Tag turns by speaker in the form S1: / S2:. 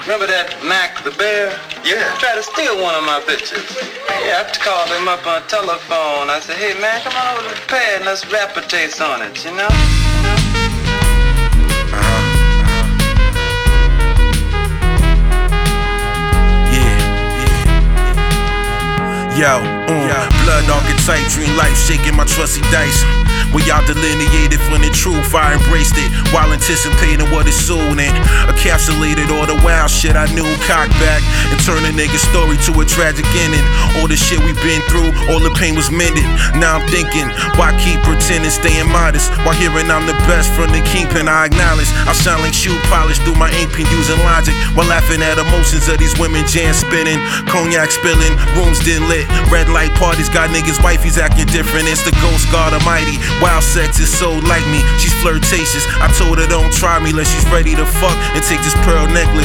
S1: Remember that Mac the bear?
S2: Yeah.
S1: Tried to steal one of my bitches. Yeah, I called him up on telephone. I said, hey man, come on over to the pad and let's rap a taste on it, you know?
S3: Yo, blood archetype, dream life, shaking my trusty dice. We all delineated from the truth, I embraced it while anticipating what is soon. And encapsulated all the wild shit I knew, cocked back and turned a nigga's story to a tragic ending. All the shit we've been through, all the pain was mended. Now I'm thinking, why keep pretending, staying modest while hearing I'm the best from the kingpin? I acknowledge I shine like shoe polish through my ink pen using logic while laughing at emotions of these women jam spinning, cognac spilling, rooms didn't lit, red light parties got niggas wifeys acting different. It's the ghost god almighty. Wild sex is so like me, she's flirtatious. I told her don't try me unless she's ready to fuck and take this pearl necklace